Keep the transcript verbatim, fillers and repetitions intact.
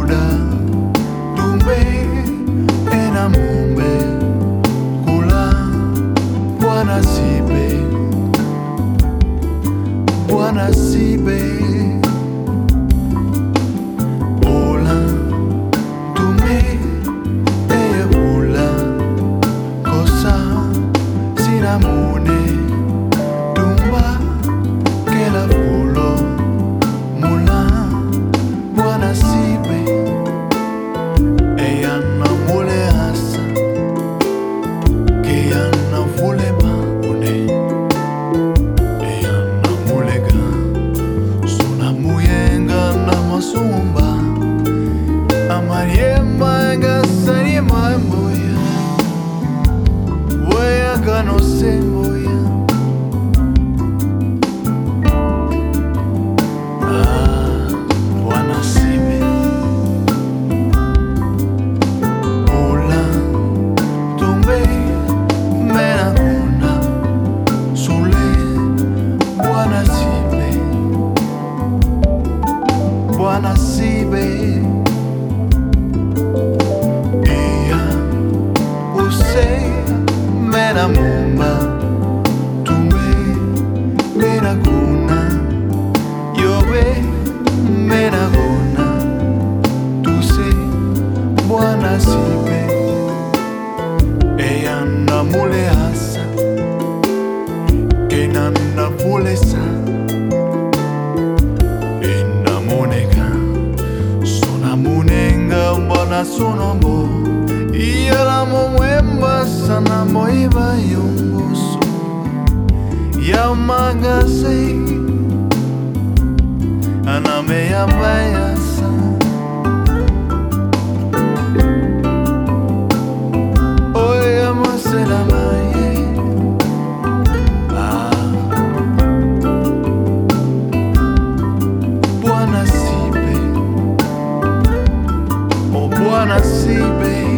Buda tumbe ena mumbe kula Bwana sibe Bwana sibe Ola tumbe eye bula kosa sinamune tumba kela fulo mula Bwana sibe eya na mule hasa keya na fule maune eya na mulega suna muyenga na masumba amariema nga sarima mboya weya kano semboya Bwana sibe iya use mena mumba tumbe mena kuna yobe mena kuna tuse Bwana sibe iya na mule hasa kena na fulesa Mbona sonombo Iyala mwemba sana moiba yomboso Ya magase Aname ya bayasa Oya masela maye Ah Bwana sibe Bwana sibe